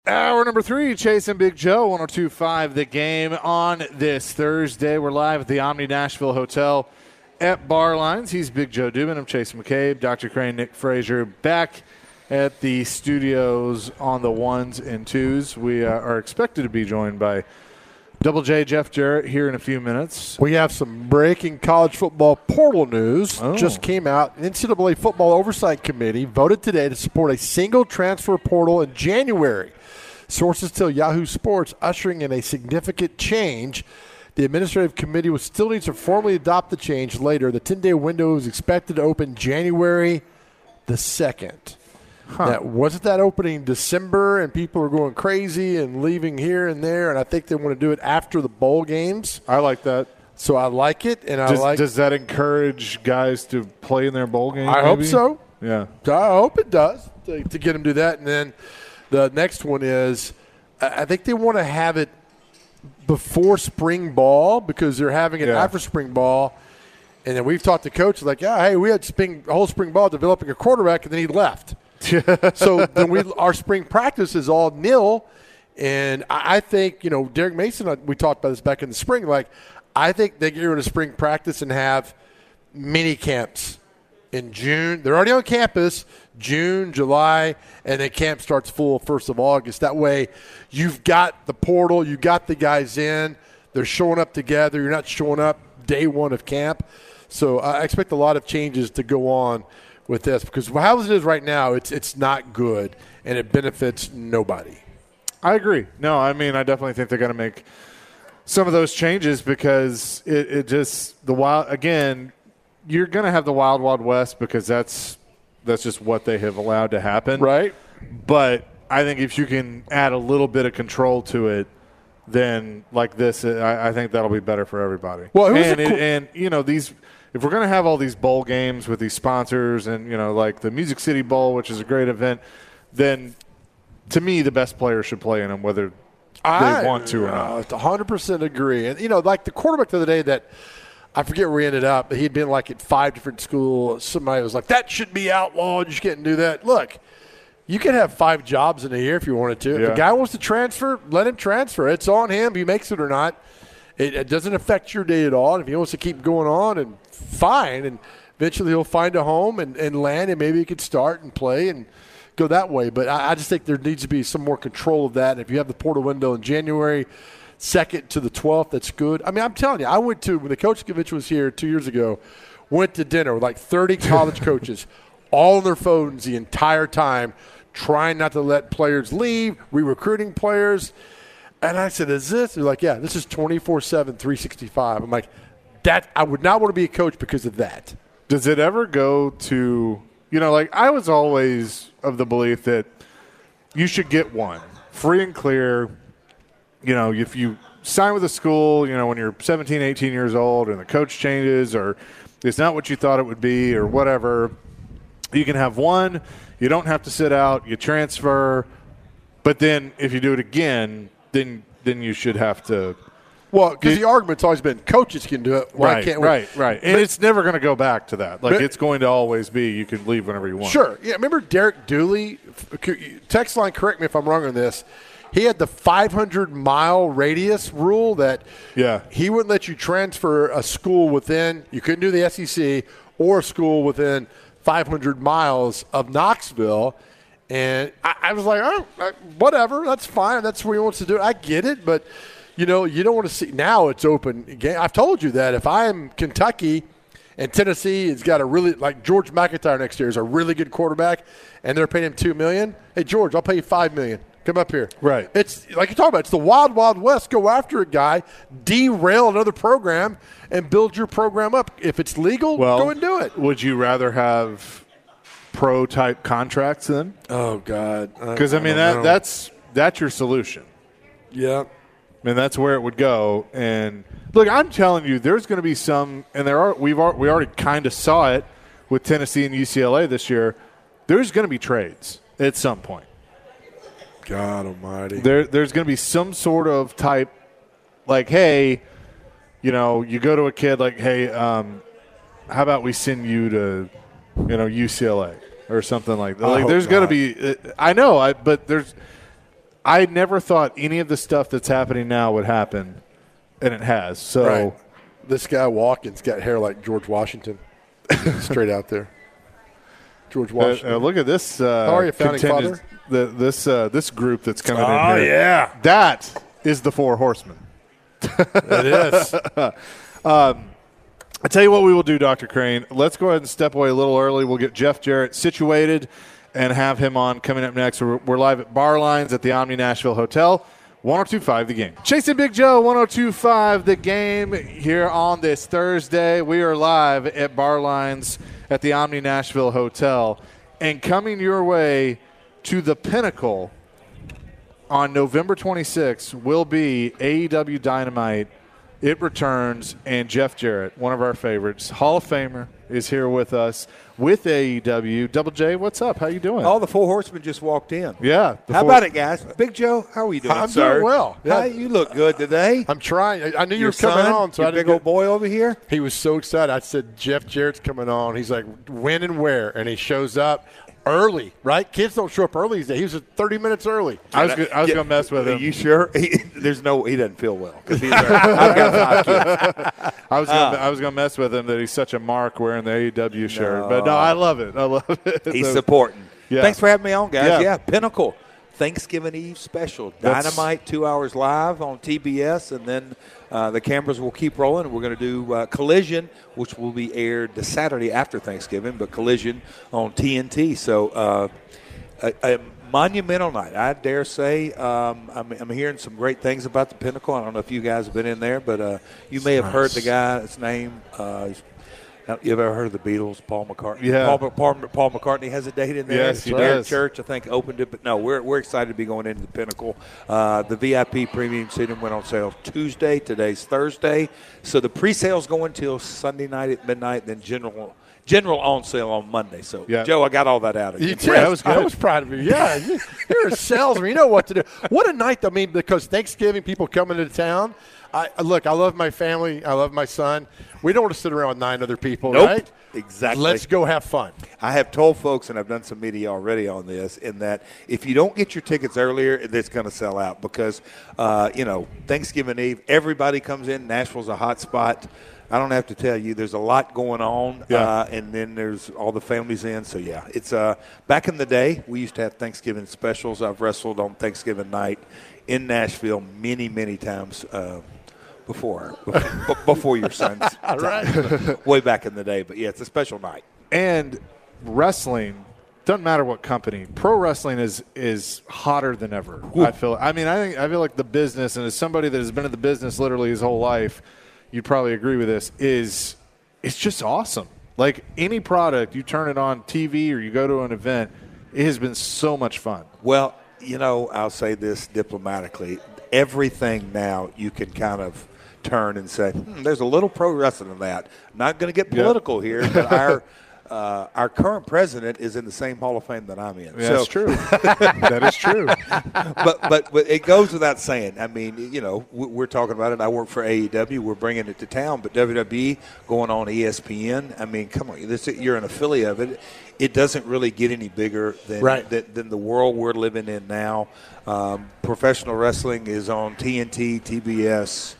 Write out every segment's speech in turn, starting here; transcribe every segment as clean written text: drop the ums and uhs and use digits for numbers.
Hour number 3, Chase and Big Joe, 102.5 The Game on this Thursday. We're live at the Omni Nashville Hotel at Bar Lines. He's Big Joe Dubin. I'm Chase McCabe. Dr. Crane, Nick Frazier, back at the studios on the ones and twos. We are expected to be joined by Double J Jeff Jarrett here in a few minutes. We have some breaking college football portal news. Just came out. NCAA Football Oversight Committee voted today to support a single transfer portal in January. Sources tell Yahoo Sports, ushering in a significant change. The administrative committee will still need to formally adopt the change later. The 10-day window is expected to open January the 2nd. Now, wasn't that opening December and people are going crazy and leaving here and there, and I think they want to do it after the bowl games. I like that. So I like it, and Does that encourage guys to play in their bowl game? I hope so. Yeah. I hope it does to get them to do that. And then the next one is I think they want to have it before spring ball because they're having it after spring ball. And then we've talked to coaches like, hey, we had a whole spring ball developing a quarterback, and then he left. So then our spring practice is all nil. And I think, Derek Mason, we talked about this back in the spring, I think they get rid of spring practice and have mini camps in June. They're already on campus, June, July, and then camp starts full 1st of August. That way you've got the portal, you've got the guys in, they're showing up together. You're not showing up day one of camp. So I expect a lot of changes to go on with this because how it is right now, it's not good, and it benefits nobody. I agree. No, I mean, I definitely think they're going to make some of those changes because it just again, you're going to have the wild, wild west because that's just what they have allowed to happen. Right. But I think if you can add a little bit of control to it, then like this, I think that'll be better for everybody. Well, if we're going to have all these bowl games with these sponsors and, like the Music City Bowl, which is a great event, then to me the best players should play in them whether they want to or not. 100% agree. And, like the quarterback the other day that I forget where he ended up, but he'd been at 5 different schools. Somebody was like, that should be outlawed. You can't do that. Look, you can have 5 jobs in a year if you wanted to. Yeah. If a guy wants to transfer, let him transfer. It's on him. He makes it or not. It doesn't affect your day at all. And if he wants to keep going on, and fine. And eventually he'll find a home and land, and maybe he could start and play and go that way. But I just think there needs to be some more control of that. And if you have the portal window in January 2nd to the 12th, that's good. I mean, I'm telling you, I went to, when the Coach Kovich was here 2 years ago, went to dinner with 30 college coaches, all on their phones the entire time, trying not to let players leave, re-recruiting players. And I said, is this? They're like, yeah, this is 24/7, 365. I'm like, that I would not want to be a coach because of that. Does it ever go to, I was always of the belief that you should get one, free and clear. If you sign with a school, when you're 17, 18 years old and the coach changes or it's not what you thought it would be or whatever, you can have one. You don't have to sit out. You transfer. But then if you do it again, then you should have to. Well, because the argument's always been coaches can do it. Why can't we? Right. And it's never going to go back to that. It's going to always be you can leave whenever you want. Sure. Yeah, remember Derek Dooley? Text line, correct me if I'm wrong on this. He had the 500-mile radius rule that he wouldn't let you transfer a school within – you couldn't do the SEC or a school within 500 miles of Knoxville. And I was like, oh, whatever, that's fine. That's what he wants to do. I get it, but, you don't want to see – now it's open game. I've told you that if I'm Kentucky and Tennessee has got a really – like George McIntyre next year is a really good quarterback and they're paying him $2 million. Hey, George, I'll pay you $5 million. Come up here. Right. It's like you're talking about. It's the wild, wild west. Go after a guy, derail another program, and build your program up. If it's legal, go and do it. Would you rather have pro-type contracts then? Oh, God. Because, that's your solution. Yeah. That's where it would go. And, look, I'm telling you, there's going to be some – and we already kind of saw it with Tennessee and UCLA this year. There's going to be trades at some point. God almighty. There's going to be some sort of type hey, you go to a kid hey, how about we send you to, UCLA or something like that. There's going to be – I know, but there's I never thought any of the stuff that's happening now would happen, and it has. So right. This guy Watkins got hair like George Washington, straight out there. George Washington. Look at this. How are you, founding father? This group that's coming in here. Oh, yeah. That is the Four Horsemen. It is. I tell you what we will do, Dr. Crane. Let's go ahead and step away a little early. We'll get Jeff Jarrett situated and have him on coming up next. We're live at Bar Lines at the Omni Nashville Hotel. 102.5 The Game. Chasing Big Joe, 102.5 The Game here on this Thursday. We are live at Bar Lines at the Omni Nashville Hotel. And coming your way to the Pinnacle on November 26th will be AEW Dynamite. It returns, and Jeff Jarrett, one of our favorites, Hall of Famer, is here with us with AEW. Double J, what's up? How you doing? All the Four Horsemen just walked in. Yeah. How about it, guys? Big Joe, how are you doing, I'm sir? doing well. Yeah. You look good today. I'm trying. I knew you Your were coming son, on. So your I didn't big old boy over here. He was so excited. I said, Jeff Jarrett's coming on. He's like, when and where? And he shows up early, right? Kids don't show up early these days. He was 30 minutes early. I was going to mess with him. Are you sure? He doesn't feel well. I've got 5 kids. I was going to mess with him that he's such a mark wearing the AEW shirt. But no, I love it. I love it. He's supporting. Yeah. Thanks for having me on, guys. Yeah. Pinnacle. Thanksgiving Eve special. Dynamite, 2 hours live on TBS, and then the cameras will keep rolling. We're going to do Collision, which will be aired the Saturday after Thanksgiving, but Collision on TNT. So a monumental night, I dare say. I'm hearing some great things about the Pinnacle. I don't know if you guys have been in there, but you may have heard the guy's name. You've ever heard of the Beatles, Paul McCartney? Yeah. Paul McCartney has a date in there. Yes, he Their does. church, I think, opened it. But, no, we're excited to be going into the Pinnacle. The VIP premium seating went on sale Tuesday. Today's Thursday. So the pre-sales go until Sunday night at midnight, then general on sale on Monday. So, yeah. Joe, I got all that out of you. You did. I was proud of you. Yeah, you're a salesman. You know what to do. What a night, I mean, because Thanksgiving, people coming into town. I love my family. I love my son. We don't want to sit around with 9 other people, Nope. right? Exactly. Let's go have fun. I have told folks, and I've done some media already on this, in that if you don't get your tickets earlier, it's going to sell out because, Thanksgiving Eve, everybody comes in. Nashville's a hot spot. I don't have to tell you, there's a lot going on, and then there's all the families in. So, yeah, it's back in the day, we used to have Thanksgiving specials. I've wrestled on Thanksgiving night in Nashville many, many times before your son's Right. way back in the day. But, yeah, it's a special night. And wrestling, doesn't matter what company, pro wrestling is hotter than ever. Ooh. I feel like the business, and as somebody that has been in the business literally his whole life, you'd probably agree with this, it's just awesome. Like any product, you turn it on TV or you go to an event, it has been so much fun. Well, I'll say this diplomatically. Everything now you can kind of turn and say, there's a little pro wrestling in that. Not going to get political here, but our current president is in the same Hall of Fame that I'm in. Yeah, that's true. That is true. But it goes without saying. I mean, we're talking about it. I work for AEW. We're bringing it to town. But WWE going on ESPN, I mean, come on. You're an affiliate of it. It doesn't really get any bigger than the world we're living in now. Professional wrestling is on TNT, TBS,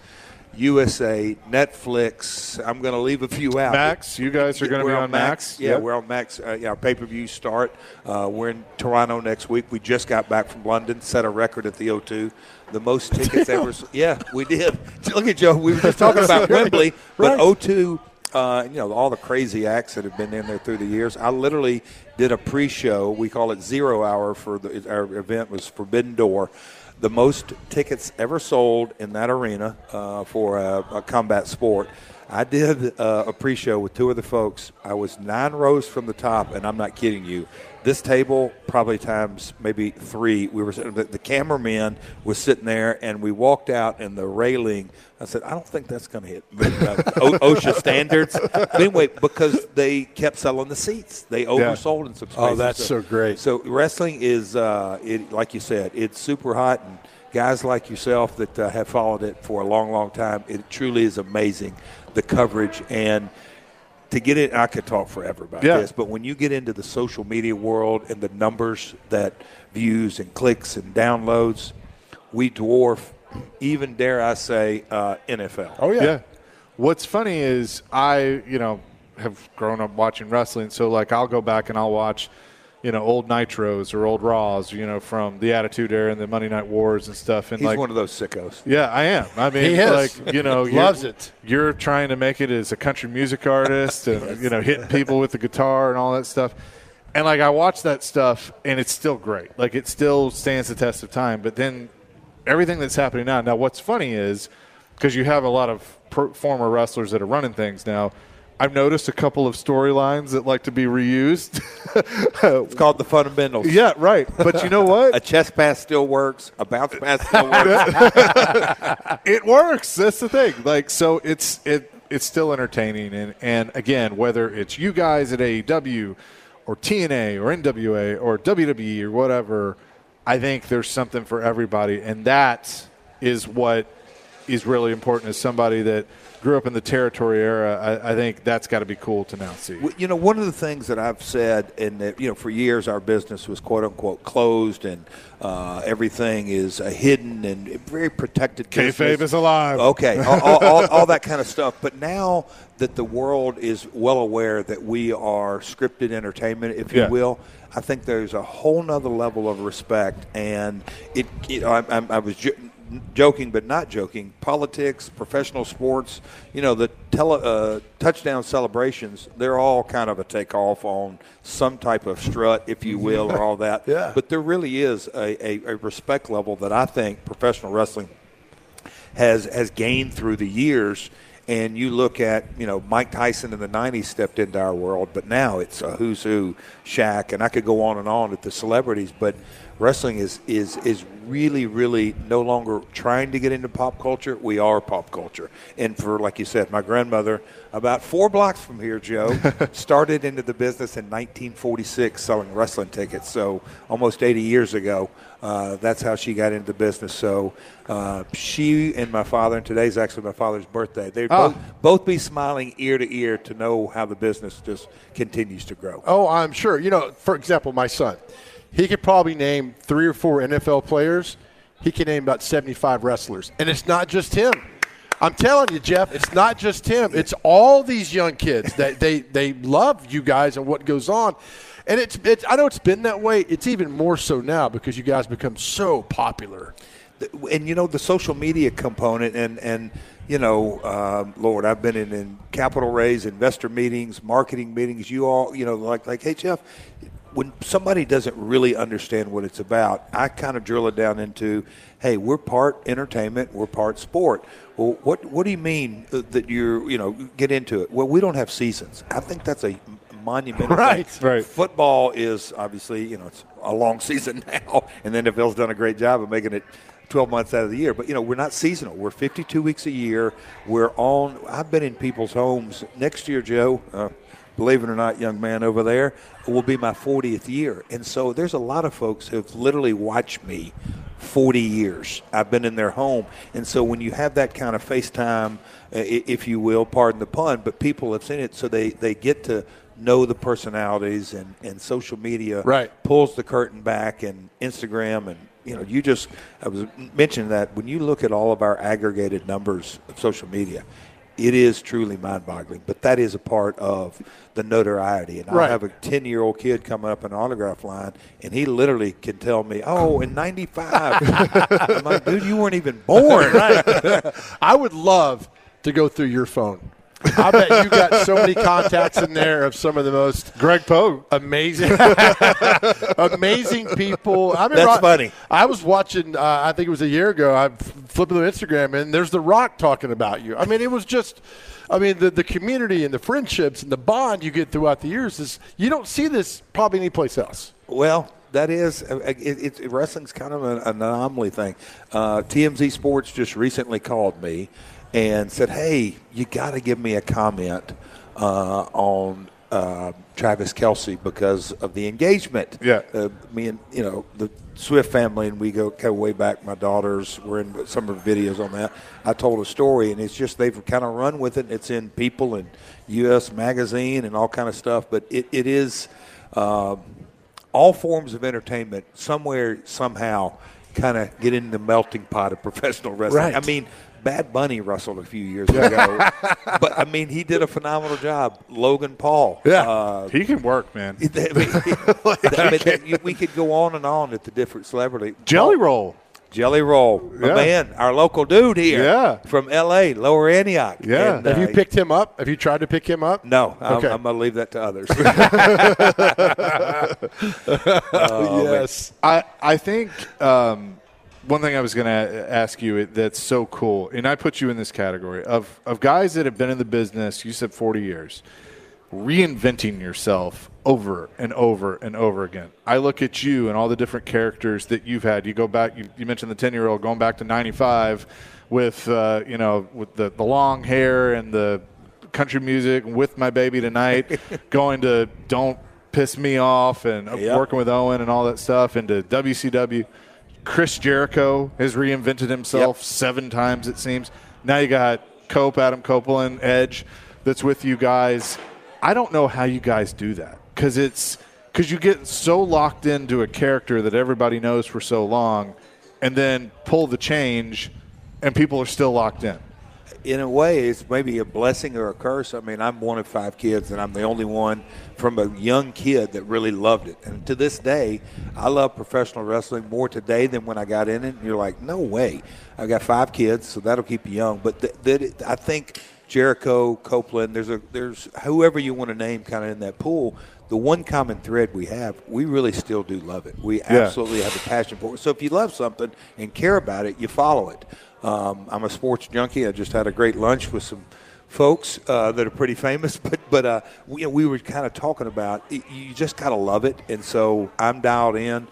USA, Netflix. I'm going to leave a few out. Max, you guys are going to be on Max? Yeah, we're on Max. Our pay-per-views start. We're in Toronto next week. We just got back from London, set a record at the O2. The most tickets ever. Yeah, we did. Look at Joe. We were just talking about Wembley, but O2, all the crazy acts that have been in there through the years. I literally did a pre-show. We call it 0 Hour for our event was Forbidden Door. The most tickets ever sold in that arena for a combat sport. I did a pre-show with 2 other folks. I was 9 rows from the top, and I'm not kidding you. This table, probably times maybe 3, we were the cameraman was sitting there, and we walked out, and the railing, I said, I don't think that's going to hit OSHA standards. But anyway, because they kept selling the seats. They oversold in some spaces. Oh, that's so great. So wrestling is, like you said, it's super hot, and guys like yourself that have followed it for a long, long time, it truly is amazing, the coverage. And to get it, I could talk forever about this, but when you get into the social media world and the numbers that views and clicks and downloads, we dwarf even, dare I say, NFL. Oh, yeah. What's funny is I, have grown up watching wrestling, so like I'll go back and I'll watch, old Nitros or old Raws, from the Attitude Era and the Monday Night Wars and stuff. And he's one of those sickos. Yeah, I am. I mean, he is. Loves it. You're trying to make it as a country music artist and, hitting people with the guitar and all that stuff. And like I watch that stuff and it's still great. Like it still stands the test of time. But then everything that's happening now, what's funny is because you have a lot of former wrestlers that are running things now, I've noticed a couple of storylines that like to be reused. It's called the fundamentals. Yeah, right. But you know what? A chest pass still works. A bounce pass still works. It works. That's the thing. Like, so it's still entertaining. And again, whether it's you guys at AEW or TNA or NWA or WWE or whatever, I think there's something for everybody. And that is what is really important as somebody that grew up in the territory era. I think that's got to be cool to now see. One of the things that I've said, and for years our business was quote unquote closed, and everything is hidden and very protected. Kayfabe is alive. Okay, all that kind of stuff. But now that the world is well aware that we are scripted entertainment, if you will, I think there's a whole nother level of respect. And I was joking but not joking, politics, professional sports, the touchdown celebrations, they're all kind of a takeoff on some type of strut, if you will, or all that. Yeah. But there really is a respect level that I think professional wrestling has gained through the years. And you look at, Mike Tyson in the 90s stepped into our world, but now it's a who's who, Shaq, and I could go on at the celebrities, but wrestling is really, really no longer trying to get into pop culture. We are pop culture. And for, like you said, my grandmother, about 4 blocks from here, Joe, started into the business in 1946 selling wrestling tickets. So almost 80 years ago, that's how she got into the business. So she and my father, and today's actually my father's birthday, they'd both be smiling ear to ear to know how the business just continues to grow. Oh, I'm sure. For example, my son, he could probably name 3 or 4 NFL players. He can name about 75 wrestlers. And it's not just him. I'm telling you, Jeff, it's not just him. It's all these young kids that they love you guys and what goes on. And it's I know it's been that way. It's even more so now because you guys become so popular. And, the social media component and Lord, I've been in capital raise, investor meetings, marketing meetings. You all, like, hey, Jeff, when somebody doesn't really understand what it's about, I kind of drill it down into, hey, we're part entertainment, we're part sport. Well, what do you mean that you're, get into it? Well, we don't have seasons. I think that's a monumental thing. Right. Football is obviously, it's a long season now, and the NFL's done a great job of making it 12 months out of the year. But, we're not seasonal. We're 52 weeks a year. I've been in people's homes. Next year, Joe, believe it or not, young man over there, will be my 40th year. And so there's a lot of folks who have literally watched me 40 years. I've been in their home. And so when you have that kind of FaceTime, if you will, pardon the pun, but people have seen it, so they get to know the personalities, and social media pulls the curtain back, and Instagram, and I was mentioning that when you look at all of our aggregated numbers of social media, it is truly mind-boggling. But that is a part of the notoriety. And I have a 10-year-old kid coming up an autograph line, and he literally can tell me, in 95. I'm like, dude, you weren't even born. I would love to go through your phone. I bet you got so many contacts in there of some of the most Greg Poe, amazing people. That's funny. I was watching. I think it was a year ago. I flipping through Instagram, and there's The Rock talking about you. I mean, it was just. I mean, the community and the friendships and the bond you get throughout the years is you don't see this probably anyplace else. Well, that is wrestling's kind of an anomaly thing. TMZ Sports just recently called me and said, hey, you got to give me a comment on Travis Kelce because of the engagement. Yeah. Me and, the Swift family, and we go way back. My daughters were in some of the videos on that. I told a story, and it's just they've kind of run with it. It's in People and U.S. Magazine and all kind of stuff. But it is all forms of entertainment somewhere, somehow, kind of get in the melting pot of professional wrestling. Right. I mean, Bad Bunny wrestled a few years ago, but I mean, he did a phenomenal job. Logan Paul, he can work, man. we could go on and on at the different celebrity. Jelly Roll, my man, our local dude here, from L.A., Lower Antioch. Yeah, and, have you picked him up? Have you tried to pick him up? No, okay. I'm going to leave that to others. Yes, I think. One thing I was going to ask you that's so cool, and I put you in this category of guys that have been in the business, you said 40 years, reinventing yourself over and over and over again. I look at you and all the different characters that you've had. You go back, you mentioned the 10-year-old going back to 95 with, with the long hair and the country music, With My Baby Tonight, going to Don't Piss Me Off and working with Owen and all that stuff, into WCW. Chris Jericho has reinvented himself 7 times, it seems. Now you got Adam Copeland, Edge, that's with you guys. I don't know how you guys do that because you get so locked into a character that everybody knows for so long, and then pull the change, and people are still locked in. In a way, it's maybe a blessing or a curse. I mean, I'm one of 5 kids, and I'm the only one from a young kid that really loved it. And to this day, I love professional wrestling more today than when I got in it. And you're like, no way. I've got 5 kids, so that'll keep you young. But I think Jericho, Copeland, there's whoever you want to name kind of in that pool. The one common thread we have, we really still do love it. We absolutely have a passion for it. So if you love something and care about it, you follow it. I'm a sports junkie. I just had a great lunch with some folks that are pretty famous, but we were kind of talking about you just got to love it, and so I'm dialed in.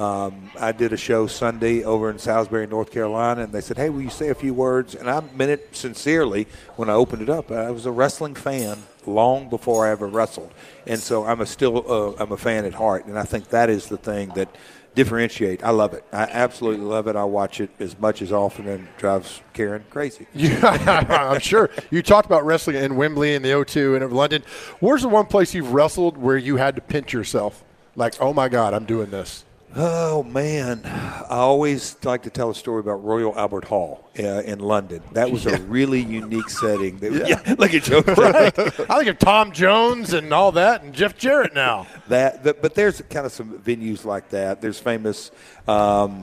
I did a show Sunday over in Salisbury, North Carolina, and they said, hey, will you say a few words? And I meant it sincerely when I opened it up. I was a wrestling fan long before I ever wrestled, and so I'm a fan at heart, and I think that is the thing that differentiate. I love it. I absolutely love it. I watch it as much as often, and it drives Karen crazy. I'm sure. You talked about wrestling in Wembley and the O2 and in London. Where's the one place you've wrestled where you had to pinch yourself? Like, oh, my God, I'm doing this. Oh, man. I always like to tell a story about Royal Albert Hall in London. That was a really unique setting. Look at Joe. Right. I think of Tom Jones and all that and Jeff Jarrett now. But there's kind of some venues like that. There's famous when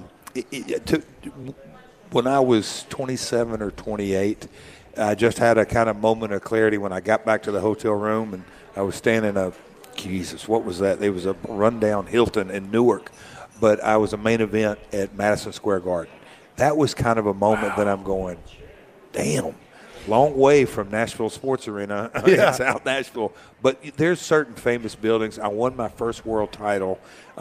I was 27 or 28, I just had a kind of moment of clarity when I got back to the hotel room, and I was staying in what was that? There was a rundown Hilton in Newark. But I was a main event at Madison Square Garden. That was kind of a moment that I'm going, damn, long way from Nashville Sports Arena in South Nashville. But there's certain famous buildings. I won my first world title.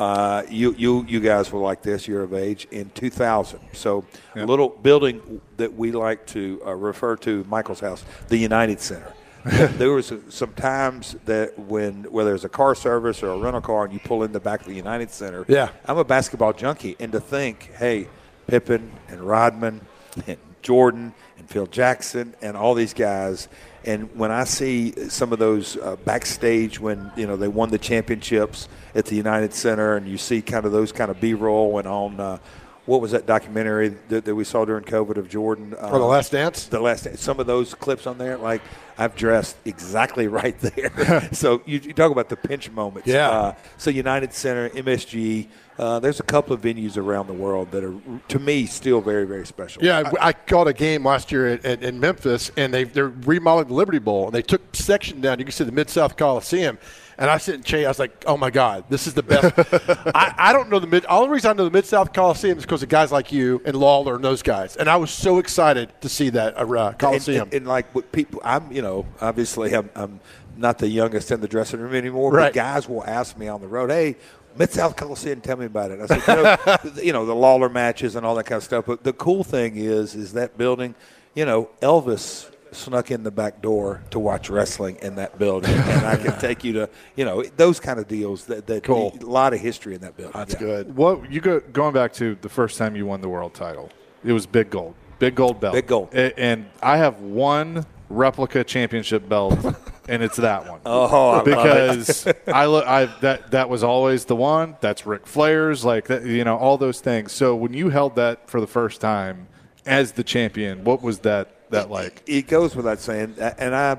You guys were like this, you're of age, in 2000. So a little building that we like to refer to, Michael's house, the United Center. There was some times that whether there's a car service or a rental car and you pull in the back of the United Center. Yeah. I'm a basketball junkie, and to think, hey, Pippen and Rodman and Jordan and Phil Jackson and all these guys, and when I see some of those backstage when they won the championships at the United Center, and you see kind of those kind of B-roll and on. What was that documentary that we saw during COVID of Jordan? The Last Dance? The Last Dance. Some of those clips on there, like I've dressed exactly right there. So you talk about the pinch moments. Yeah. So United Center, MSG, there's a couple of venues around the world that are, to me, still very, very special. Yeah, I caught a game last year in Memphis, and they're remodeling the Liberty Bowl, and they took section down. You can see the Mid-South Coliseum. And I sit and Che, I was like, oh, my God, this is the best. I don't know the only reason I know the Mid-South Coliseum is because of guys like you and Lawler and those guys. And I was so excited to see that Coliseum. And like what people, obviously I'm not the youngest in the dressing room anymore, right. But guys will ask me on the road, hey, Mid-South Coliseum, tell me about it. I said, the Lawler matches and all that kind of stuff. But the cool thing is that building, Elvis snuck in the back door to watch wrestling in that building, and I can take you to those kind of deals. That cool. A lot of history in that building. That's good. What going back to the first time you won the world title? It was big gold belt. Big gold. And I have one replica championship belt and it's that one. Oh, because that was always the one. That's Ric Flair's, like that, all those things. So when you held that for the first time as the champion, what was that like? It goes without saying, and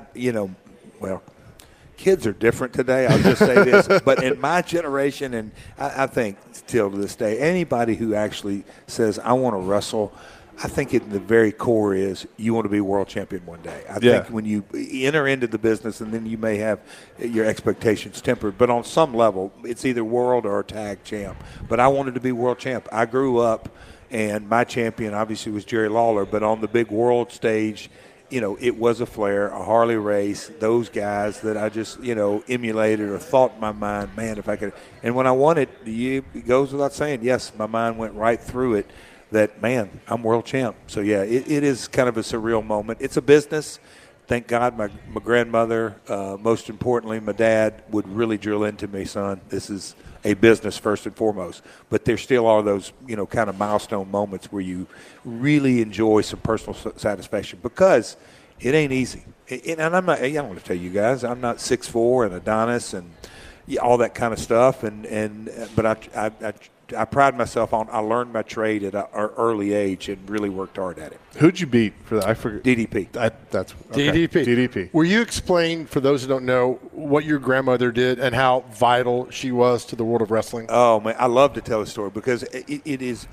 kids are different today. I'll just say this, but in my generation, and I think still to this day, anybody who actually says I want to wrestle, I think in the very core is you want to be world champion one day. I think when you enter into the business, and then you may have your expectations tempered, but on some level, it's either world or tag champ. But I wanted to be world champ. I grew up, and my champion obviously was Jerry Lawler, but on the big world stage, it was a Flair, a Harley Race, those guys that I just, emulated or thought in my mind, man, if I could. And when I won it, it goes without saying, yes, my mind went right through it. That, man, I'm world champ. So, yeah, it is kind of a surreal moment. It's a business. Thank God my grandmother, most importantly, my dad, would really drill into me, son, this is a business first and foremost. But there still are those, kind of milestone moments where you really enjoy some personal satisfaction because it ain't easy. And I'm not – I don't want to tell you guys, I'm not 6'4" and Adonis and all that kind of stuff. But I pride myself on I learned my trade at an early age and really worked hard at it. Who'd you beat for that? I forget. DDP. That's okay. DDP. Will you explain, for those who don't know, what your grandmother did and how vital she was to the world of wrestling? Oh, man, I love to tell the story because it is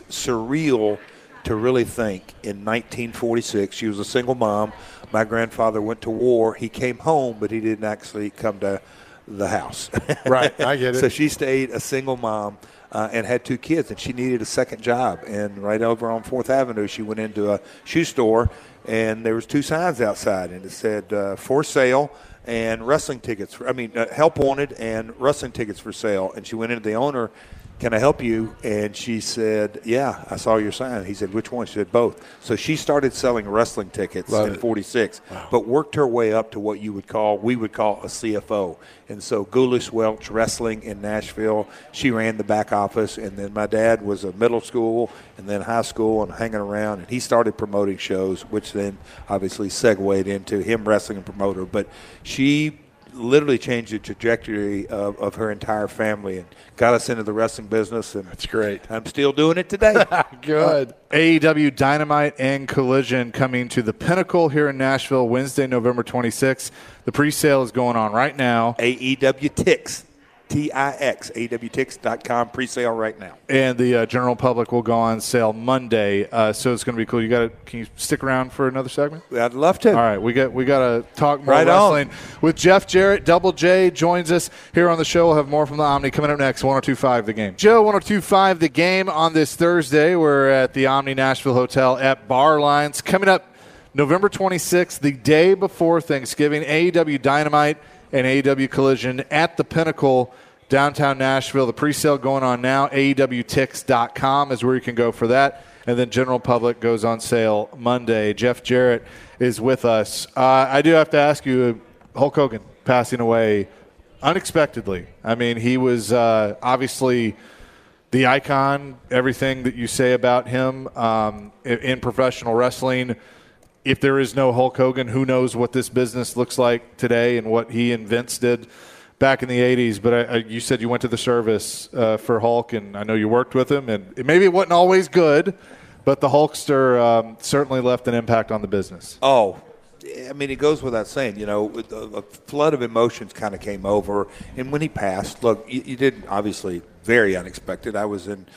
surreal to really think in 1946, she was a single mom. My grandfather went to war. He came home, but he didn't actually come to the house. Right, I get it. So she stayed a single mom. And had 2 kids, and she needed a second job. And right over on 4th Avenue, she went into a shoe store, and there was 2 signs outside, and it said for sale and wrestling tickets. Help wanted and wrestling tickets for sale. And she went into the owner, can I help you? And she said, yeah, I saw your sign. He said, which one? She said, both. So she started selling wrestling tickets in 46, but worked her way up to what we would call a CFO. And so Ghoulish Welch Wrestling in Nashville, she ran the back office. And then my dad was a middle school and then high school and hanging around. And he started promoting shows, which then obviously segued into him wrestling and promoter. But she literally changed the trajectory of her entire family and got us into the wrestling business. And that's great. I'm still doing it today. Good. AEW Dynamite and Collision coming to the Pinnacle here in Nashville Wednesday, November 26th. The pre-sale is going on right now. AEW Tix. TIX, AEWTix.com, pre-sale right now. And the general public will go on sale Monday, so it's going to be cool. Can you stick around for another segment? I'd love to. All right, we got to talk more wrestling with Jeff Jarrett. Double J joins us here on the show. We'll have more from the Omni coming up next. 102.5 The Game. Joe, 102.5 The Game on this Thursday. We're at the Omni Nashville Hotel at Bar Lines. Coming up November 26th, the day before Thanksgiving, AEW Dynamite and AEW Collision at the Pinnacle, downtown Nashville. The pre-sale going on now. AEWTix.com is where you can go for that. And then general public goes on sale Monday. Jeff Jarrett is with us. I do have to ask you, Hulk Hogan passing away unexpectedly. I mean, he was obviously the icon, everything that you say about him in professional wrestling. If there is no Hulk Hogan, who knows what this business looks like today and what he and Vince did back in the 80s. But you said you went to the service for Hulk, and I know you worked with him. And maybe it wasn't always good, but the Hulkster certainly left an impact on the business. Oh, I mean, it goes without saying, a flood of emotions kind of came over. And when he passed, look, you didn't, obviously, very unexpected. I was in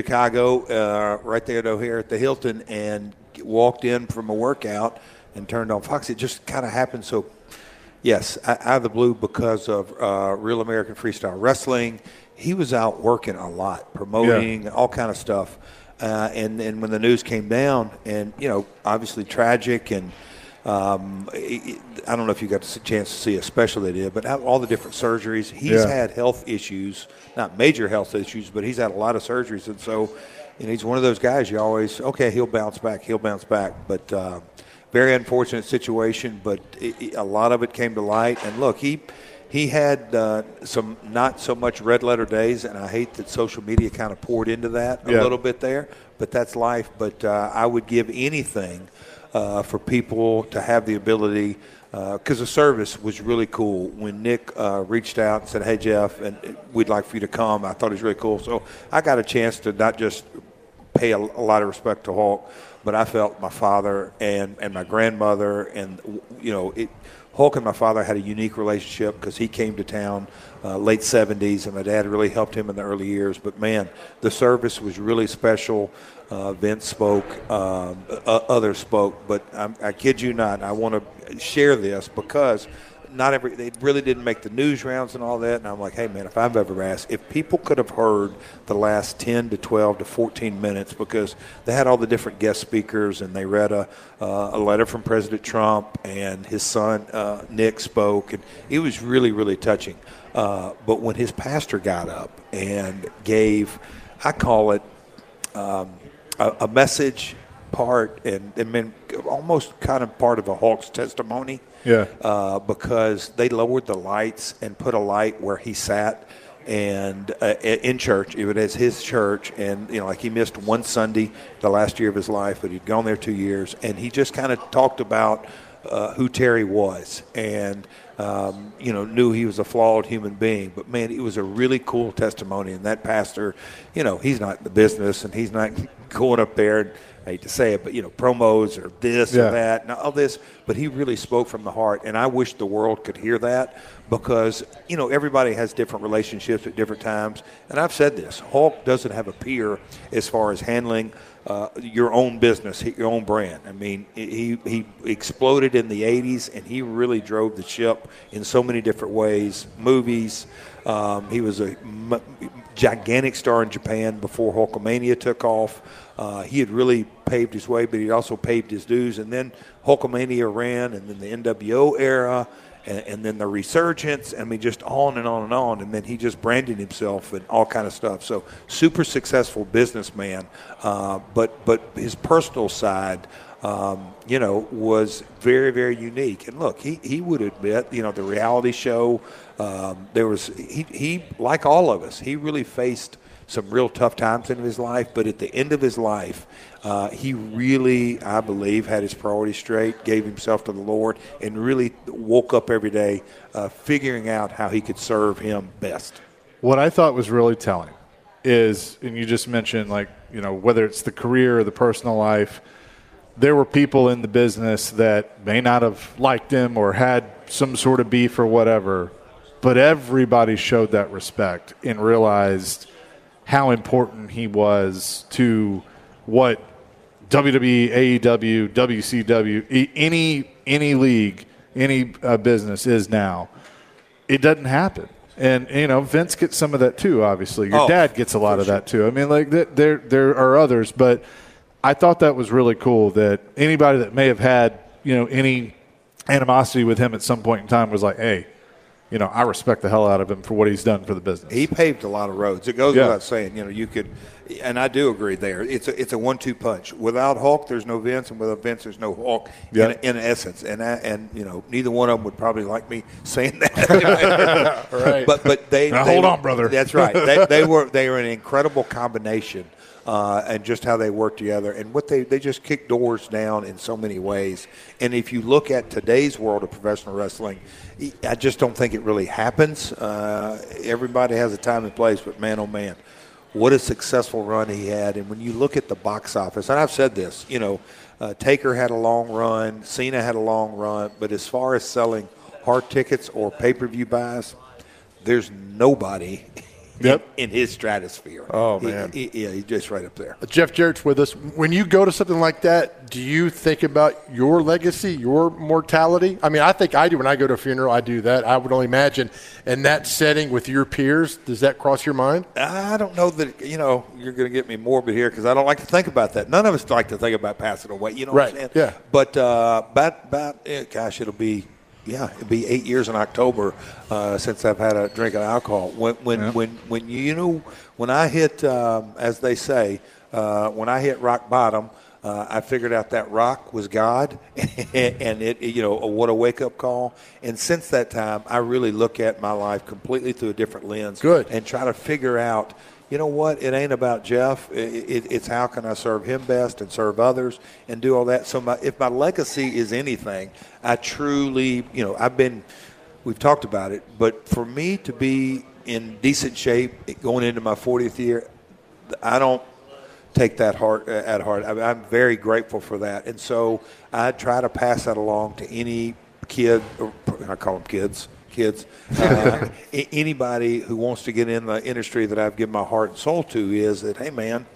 Chicago, right there at O'Hare at the Hilton, and walked in from a workout and turned on Fox. It just kind of happened. So, yes, out of the blue because of Real American Freestyle Wrestling. He was out working a lot, promoting all kind of stuff. And when the news came down, and, obviously tragic, and I don't know if you got a chance to see a special they did, but all the different surgeries. He's had health issues, not major health issues, but he's had a lot of surgeries. And so, he's one of those guys you always, he'll bounce back. But very unfortunate situation, but a lot of it came to light. And look, he had some not so much red letter days, and I hate that social media kind of poured into that a little bit there. but that's life. But I would give anything for people to have the ability, because the service was really cool. When Nick reached out and said, "Hey, Jeff, and we'd like for you to come," I thought it was really cool. So I got a chance to not just pay a lot of respect to Hulk, but I felt my father and my grandmother, and Hulk and my father had a unique relationship because he came to town late 70s, and my dad really helped him in the early years. But, man, the service was really special. Vince spoke. Others spoke. But I kid you not, I want to share this because they really didn't make the news rounds and all that. And I'm like, hey, man, if I've ever asked, if people could have heard the last 10 to 12 to 14 minutes, because they had all the different guest speakers, and they read a letter from President Trump, and his son Nick spoke, and it was really, really touching. But when his pastor got up and gave, I call it a message part, and almost kind of part of a Hulk's testimony. Yeah. Because they lowered the lights and put a light where he sat, and in church, it was his church, and like he missed one Sunday the last year of his life, but he'd gone there 2 years, and he just kind of talked about who Terry was, and knew he was a flawed human being. But man, it was a really cool testimony, and that pastor, he's not in the business, and he's not going up there and, I hate to say it, but, promos or this or that and all this. But he really spoke from the heart, and I wish the world could hear that because, everybody has different relationships at different times. And I've said this, Hulk doesn't have a peer as far as handling your own business, your own brand. I mean, he exploded in the 80s, and he really drove the ship in so many different ways. Movies. He was a gigantic star in Japan before Hulkamania took off. He had really paved his way, but he also paved his dues. And then Hulkamania ran, and then the NWO era, and then the resurgence. I mean, just on and on and on. And then he just branded himself and all kind of stuff. So super successful businessman. But his personal side, was very, very unique. And look, he would admit, the reality show, he like all of us, he really faced some real tough times in his life, but at the end of his life, he really, I believe, had his priorities straight, gave himself to the Lord, and really woke up every day figuring out how he could serve him best. What I thought was really telling is, and you just mentioned, whether it's the career or the personal life, there were people in the business that may not have liked him or had some sort of beef or whatever, but everybody showed that respect and realized how important he was to what WWE, AEW, WCW, any league, any business is now. It doesn't happen. And, Vince gets some of that too, obviously. Your dad gets a lot of that too. I mean, there are others, but I thought that was really cool that anybody that may have had, any animosity with him at some point in time was like, hey, I respect the hell out of him for what he's done for the business. He paved a lot of roads. It goes without saying, you could, and I do agree there. It's a 1-2 punch. Without Hulk, there's no Vince, and without Vince, there's no Hulk. In essence, and neither one of them would probably like me saying that. Right. But they hold on, brother. That's right. They were an incredible combination. And just how they work together, and what they just kick doors down in so many ways. And if you look at today's world of professional wrestling, I just don't think it really happens. Everybody has a time and place, but man, oh man, what a successful run he had. And when you look at the box office, and I've said this, Taker had a long run, Cena had a long run, but as far as selling hard tickets or pay-per-view buys, there's nobody in his stratosphere. Oh, man. He's just right up there. Jeff Jarrett's with us. When you go to something like that, do you think about your legacy, your mortality? I mean, I think I do. When I go to a funeral, I do that. I would only imagine. In that setting with your peers, does that cross your mind? I don't know that, you're going to get me morbid here because I don't like to think about that. None of us like to think about passing away. You know what I'm saying? Yeah. But it'll be 8 years in October since I've had a drink of alcohol. When I hit, as they say, when I hit rock bottom, I figured out that rock was God, and what a wake up call. And since that time, I really look at my life completely through a different lens. Good. And try to figure out, you know what? It ain't about Jeff. It's how can I serve him best and serve others and do all that. So if my legacy is anything, I truly, we've talked about it, but for me to be in decent shape going into my 40th year, I don't take that at heart. I'm very grateful for that. And so I try to pass that along to any kid, or I call them kids, anybody who wants to get in the industry that I've given my heart and soul to, is that, hey, man,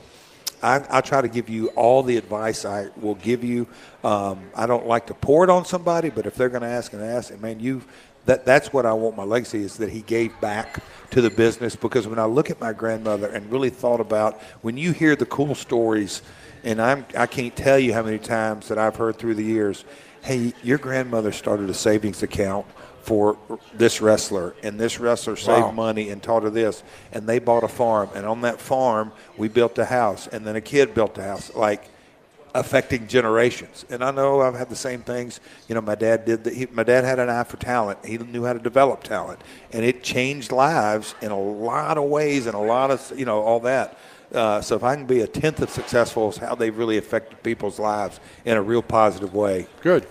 I try to give you all the advice I will give you. I don't like to pour it on somebody, but if they're going to ask, and man, that's what I want my legacy, is that he gave back to the business. Because when I look at my grandmother and really thought about, when you hear the cool stories, and I can't tell you how many times that I've heard through the years, hey, your grandmother started a savings account for this wrestler, and this wrestler saved money and taught her this, and they bought a farm, and on that farm we built a house, and then a kid built a house, like affecting generations. And I know I've had the same things. My dad my dad had an eye for talent. He knew how to develop talent, and it changed lives in a lot of ways, and a lot of all that. So if I can be a tenth of successful, is how they've really affected people's lives in a real positive way. Good.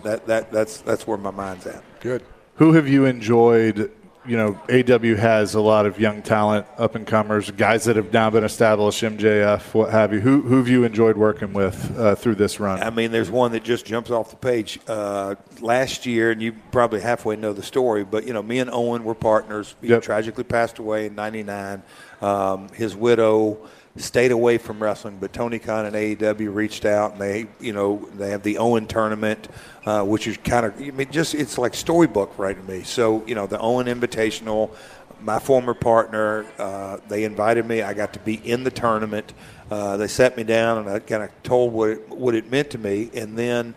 That's where my mind's at. Good. Who have you enjoyed? AW has a lot of young talent, up-and-comers, guys that have now been established, MJF, what have you. Who have you enjoyed working with through this run? I mean, there's one that just jumps off the page. Last year, and you probably halfway know the story, but, me and Owen were partners. He tragically passed away in '99. His widow stayed away from wrestling, but Tony Khan and AEW reached out, and they have the Owen tournament, which is kind of, it's like storybook right to me. So, the Owen Invitational, my former partner, they invited me. I got to be in the tournament. They sat me down, and I kind of told what it meant to me. And then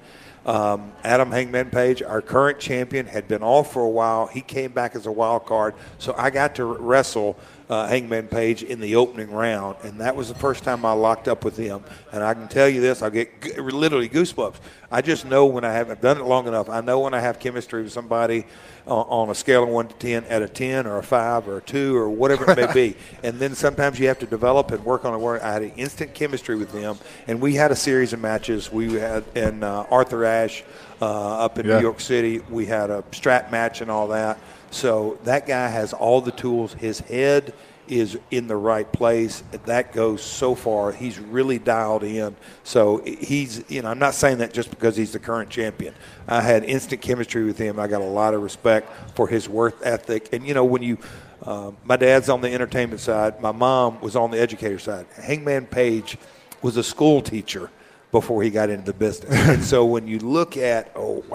Adam Hangman Page, our current champion, had been off for a while. He came back as a wild card, so I got to wrestle Hangman Page in the opening round, and that was the first time I locked up with him. And I can tell you this, I'll get literally goosebumps. I just know when I've done it long enough, I know when I have chemistry with somebody on a scale of 1 to 10, at a 10 or a 5 or a 2 or whatever it may be. And then sometimes you have to develop and work on it. I had an instant chemistry with him, and we had a series of matches. We had in Arthur Ashe up in New York City. We had a strap match and all that. So that guy has all the tools. His head is in the right place. That goes so far. He's really dialed in. So he's, I'm not saying that just because he's the current champion. I had instant chemistry with him. I got a lot of respect for his work ethic. And, when my dad's on the entertainment side. My mom was on the educator side. Hangman Page was a school teacher before he got into the business. And so when you look at,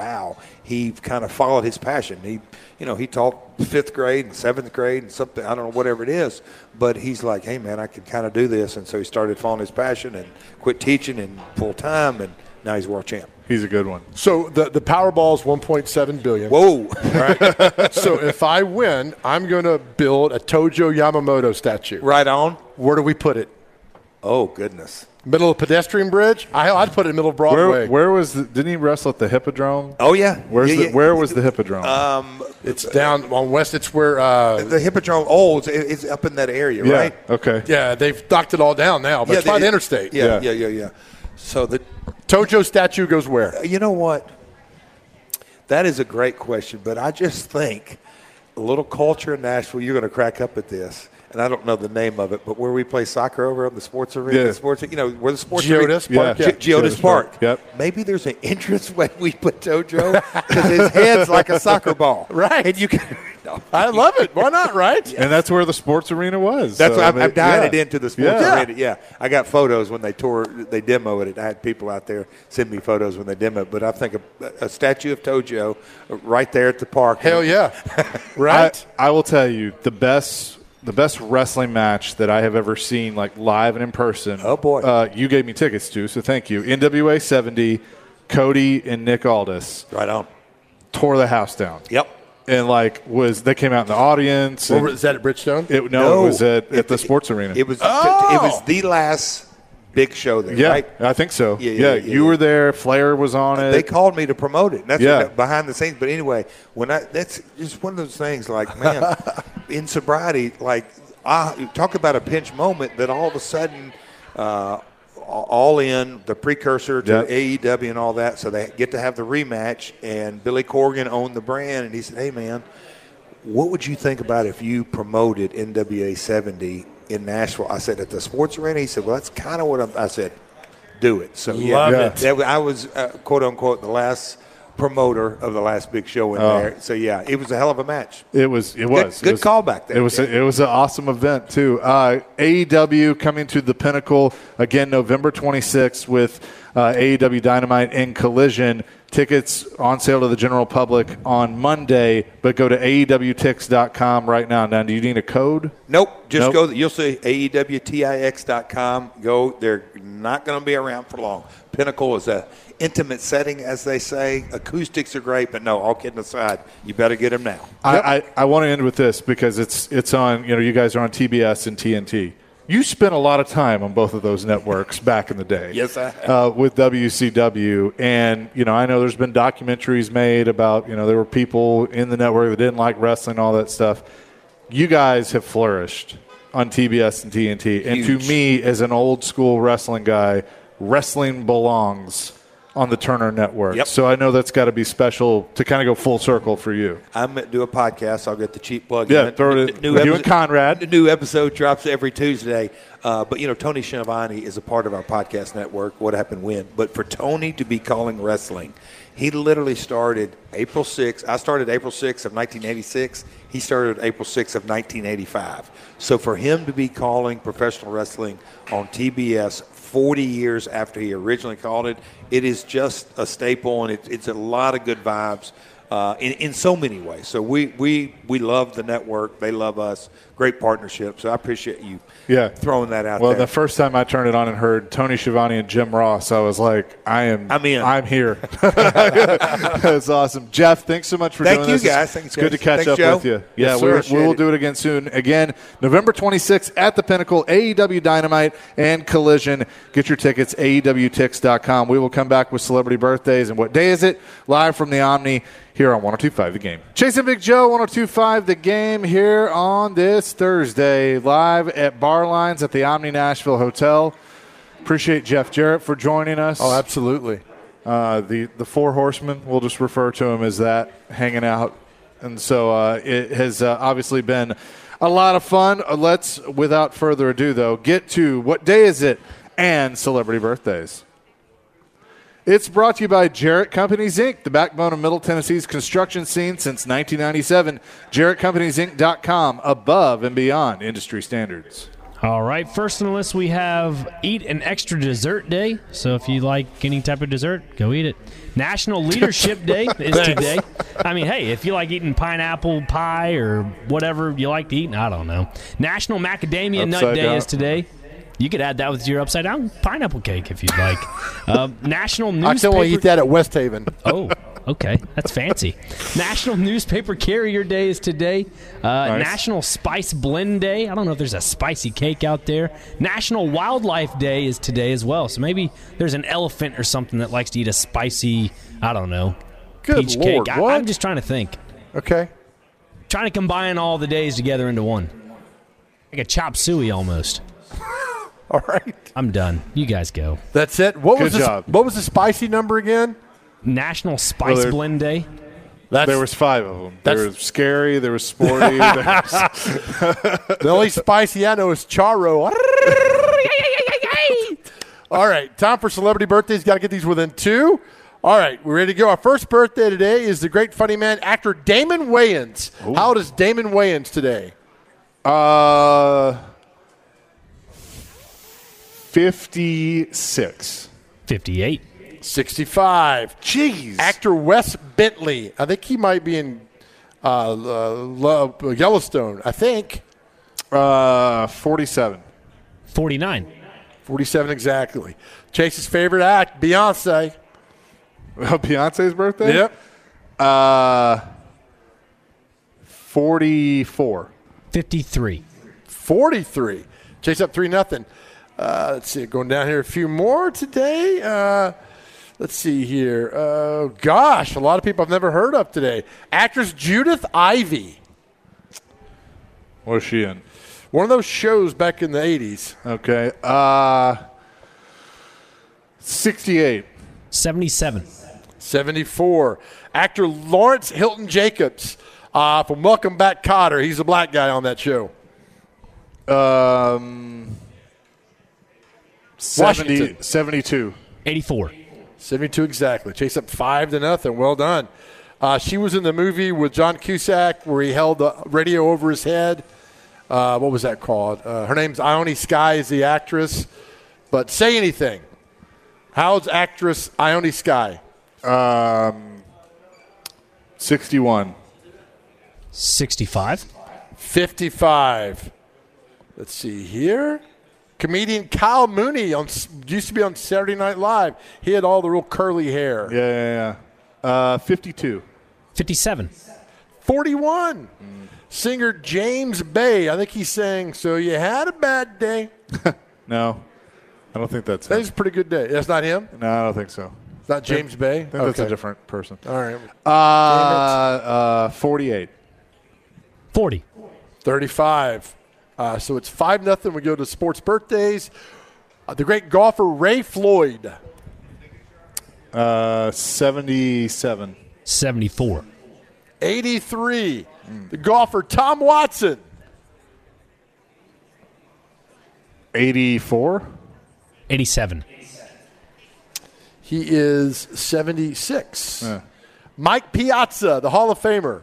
he kind of followed his passion. He taught 5th grade and 7th grade and something, I don't know, whatever it is. But he's like, hey, man, I can kind of do this. And so he started following his passion and quit teaching and full time, and now he's world champ. He's a good one. So the Powerball is $1.7 billion. Whoa. Right? So if I win, I'm going to build a Tojo Yamamoto statue. Right on. Where do we put it? Oh, goodness. Middle of pedestrian bridge? I'd put it in the middle of Broadway. Where was didn't he wrestle at the Hippodrome? Oh, yeah. Where was the Hippodrome? It's down on West. It's where the Hippodrome. It's up in that area, right? Okay. Yeah, they've knocked it all down now, but it's by the interstate. Yeah. So the Tojo statue goes where? You know what? That is a great question, but I just think a little culture in Nashville. You're going to crack up at this. And I don't know the name of it, but where we play soccer over on the sports arena, where the sports Geodis Park. Geodis Park. Yep. Maybe there's an entrance way we put Tojo because his head's like a soccer ball, right? And you can. No. I love it. Why not, right? And that's where the sports arena was. That's why I'm dying it into the sports arena. Yeah, I got photos when they demoed it. I had people out there send me photos when they demoed it. But I think a statue of Tojo right there at the park. Hell yeah, right. I will tell you the best wrestling match that I have ever seen, like live and in person. Oh boy! You gave me tickets to, so thank you. NWA 70, Cody and Nick Aldis. Right on. Tore the house down. Yep. And they came out in the audience. Was that at Bridgestone? It was at the sports arena. It was the last big show there, right? I think so. Yeah, you were there. Flair was on it. They called me to promote it. That's behind the scenes. But anyway, that's just one of those things. Like, man, in sobriety, like talk about a pinch moment that all of a sudden All In, the precursor to AEW and all that, so they get to have the rematch, and Billy Corgan owned the brand, and he said, hey, man, what would you think about if you promoted NWA 70 in Nashville? I said, at the sports arena? He said, well, that's kind of what I said, do it. So, I was, quote-unquote, the last promoter of the last big show in there. So, it was a hell of a match. It was. Good callback there. It was an awesome event, too. AEW coming to the Pinnacle, again, November 26th with AEW Dynamite and Collision. Tickets on sale to the general public on Monday, but go to AEWTix.com right now. Now, do you need a code? Nope. Just go. You'll see AEWTix.com. Go. They're not going to be around for long. Pinnacle is a intimate setting, as they say. Acoustics are great, but no, all kidding aside, you better get them now. I want to end with this because it's on, you guys are on TBS and TNT. You spent a lot of time on both of those networks back in the day. Yes, I have. With WCW. And, I know there's been documentaries made about, there were people in the network that didn't like wrestling, all that stuff. You guys have flourished on TBS and TNT. And to me, as an old school wrestling guy, wrestling belongs on the Turner Network. Yep. So I know that's got to be special to kind of go full circle for you. I'm going to do a podcast. I'll get the cheap plug. Yeah, throw it in. You and Conrad. The new episode drops every Tuesday. But, Tony Schiavone is a part of our podcast network, What Happened When. But for Tony to be calling wrestling, he literally started April 6th. I started April 6th of 1986. He started April 6th of 1985. So for him to be calling professional wrestling on TBS 40 years after he originally called it, it is just a staple, and it's a lot of good vibes in so many ways. So we love the network. They love us. Great partnership. So I appreciate you throwing that out there. Well, the first time I turned it on and heard Tony Schiavone and Jim Ross, I was like, I'm here. That's awesome. Jeff, thanks so much for doing this. Thank you, guys. It's good to catch up Joe. with you. Yes, we will do it again soon. Again, November 26th at the Pinnacle, AEW Dynamite and Collision. Get your tickets, AEWTix.com. We will come back with celebrity birthdays. And what day is it? Live from the Omni here on 102.5 The Game. Chase and Big Joe, 102.5 The Game here on this Thursday, live at Bar Lines at the Omni Nashville Hotel. Appreciate Jeff Jarrett for joining us. Oh, absolutely. The Four Horsemen, we'll just refer to him as that, hanging out. And so it has obviously been a lot of fun. Let's, without further ado, though, get to what day is it and celebrity birthdays. It's brought to you by Jarrett Companies, Inc., the backbone of Middle Tennessee's construction scene since 1997. JarrettCompaniesInc.com, above and beyond industry standards. All right, first on the list we have Eat an Extra Dessert Day. So if you like any type of dessert, go eat it. National Leadership Day is today. I mean, hey, if you like eating pineapple pie or whatever you like to eat, I don't know. National Macadamia Nut Day is today. You could add that with your upside-down pineapple cake if you'd like. National Newspaper... I still want to eat that at West Haven. Oh, okay. That's fancy. National Newspaper Carrier Day is today. Nice. National Spice Blend Day. I don't know if there's a spicy cake out there. National Wildlife Day is today as well. So maybe there's an elephant or something that likes to eat a spicy, I don't know, peach Lord, cake. what? I'm just trying to think. Okay. Trying to combine all the days together into one. Like a chop suey almost. All right. I'm done. You guys go. That's it. What was the spicy number again? National Spice Blend Day. There was 5 of them. There was scary. There was sporty. The only spicy I know is Charo. All right. Time for celebrity birthdays. Got to get these within 2. All right. We're ready to go. Our first birthday today is the great funny man, actor Damon Wayans. Ooh. How old is Damon Wayans today? 56. 58. 65. Jeez. Actor Wes Bentley. I think he might be in Yellowstone, I think. 47. 49. 47 exactly. Chase's favorite act, Beyonce. Beyonce's birthday? Yep. 44. 53. 43. Chase up 3-0. Let's see. Going down here a few more today. Let's see here. Gosh, a lot of people I've never heard of today. Actress Judith Ivey. What is she in? One of those shows back in the 80s. Okay. 68. 77. 74. Actor Lawrence Hilton Jacobs from Welcome Back, Kotter. He's a black guy on that show. 72. 84. 72 exactly. Chase up 5-0. Well done. She was in the movie with John Cusack where he held the radio over his head. What was that called? Her name's Ione Skye is the actress. But say anything. How's actress Ione Skye? 61. 65. 55. Let's see here. Comedian Kyle Mooney used to be on Saturday Night Live. He had all the real curly hair. Yeah. 52. 57. 41. Singer James Bay. I think he sang, "So You Had a Bad Day." No, I don't think that's him. That was a pretty good day. That's not him? No, I don't think so. It's not James Bay? I think that's a different person. All right. 48. 40. 35. So it's 5-0. We go to sports birthdays. The great golfer Ray Floyd. 77. 74. 83. The golfer Tom Watson. 84. 87. He is 76. Mike Piazza, the Hall of Famer.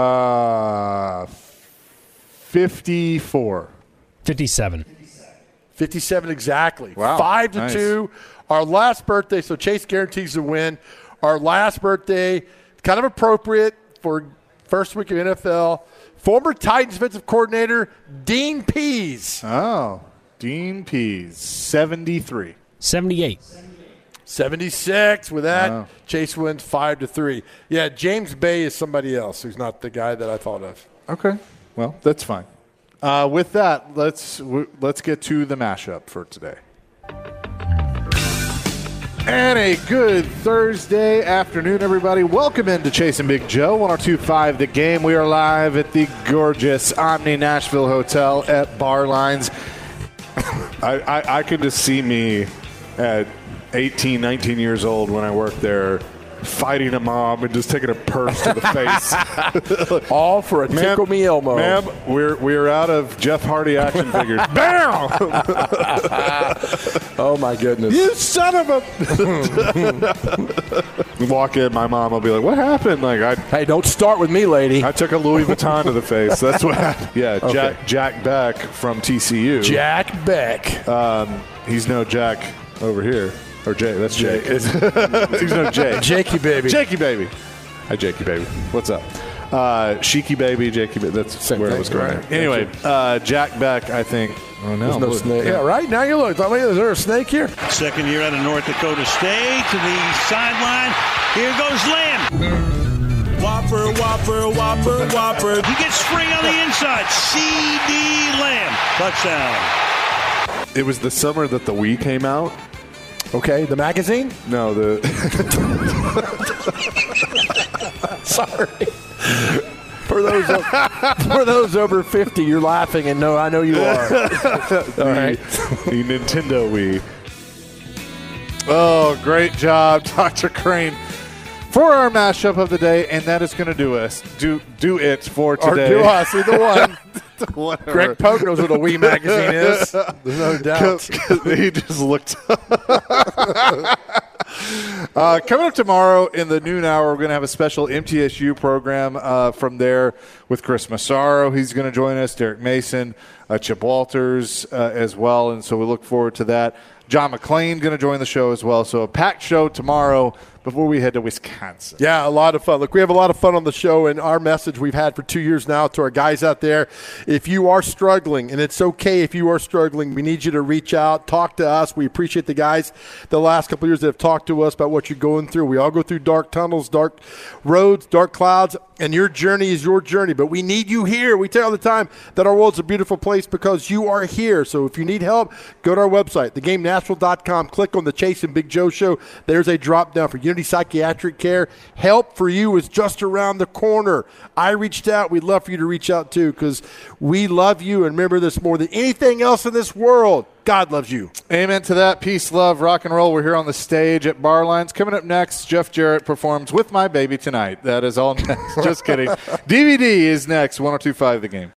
54. 57. 57 exactly. Wow. 5-2. Our last birthday, so Chase guarantees the win. Our last birthday, kind of appropriate for first week of NFL. Former Titans defensive coordinator Dean Pease. Oh, Dean Pease. 73. 78. 76. With that, Wow. Chase wins 5-3. Yeah, James Bay is somebody else who's not the guy that I thought of. Okay. Well, that's fine. With that, let's get to the mashup for today. And a good Thursday afternoon, everybody. Welcome into Chase and Big Joe, 102.5 The Game. We are live at the gorgeous Omni Nashville Hotel at Bar Lines. I could just see me at 18, 19 years old when I worked there, fighting a mom and just taking a purse to the face. All for a Tickle Me Elmo. Ma'am, we're out of Jeff Hardy action figures. Bam! Oh, my goodness. You son of a... Walk in, my mom will be like, what happened? Like, Hey, don't start with me, lady. I took a Louis Vuitton to the face. That's what happened. Yeah, Okay. Jack Beck from TCU. Jack Beck. He's no Jack over here. Or Jay. That's Jay. He's no Jay. Jakey baby. Jakey baby. Hi, Jakey baby. What's up? Sheiky baby, Jakey baby. That's Same where thing, it was going. right? Anyway, Jack Beck, I think. Oh, no. There's no snake. Yeah, right? Now you look. Is there a snake here? Second year out of North Dakota State to the sideline. Here goes Lamb. Whopper, whopper, whopper, whopper. He gets free on the inside. C.D. Lamb. Touchdown. It was the summer that the Wii came out. Okay, the magazine? No, the... Sorry. For those over 50, you're laughing, and no, I know you are. All right. The Nintendo Wii. Oh, great job, Dr. Crane, for our mashup of the day, and that is going to do it for today. Or do us, either one. Whatever. Greg Pope knows what a Wii magazine is. There's no doubt. He just looked. Coming up tomorrow in the noon hour, we're going to have a special MTSU program from there with Chris Massaro. He's going to join us, Derek Mason, Chip Walters as well, and so we look forward to that. John McClain going to join the show as well. So a packed show tomorrow before we head to Wisconsin. Yeah, a lot of fun. Look, we have a lot of fun on the show, and our message we've had for 2 years now to our guys out there, if you are struggling, and it's okay if you are struggling, we need you to reach out, talk to us. We appreciate the guys the last couple of years that have talked to us about what you're going through. We all go through dark tunnels, dark roads, dark clouds, and your journey is your journey. But we need you here. We tell you all the time that our world's a beautiful place because you are here. So if you need help, go to our website, thegamenashville.com. Click on the Chase and Big Joe Show. There's a drop down for you. community psychiatric care. Help for you is just around the corner. I reached out. We'd love for you to reach out too, because we love you. And remember this, more than anything else in this world, God loves you. Amen to that. Peace, love, rock and roll. We're here on the stage at Barlines. Coming up next, Jeff Jarrett performs With My Baby Tonight. That is all next. Just kidding. DVD is next. 102.5 The Game.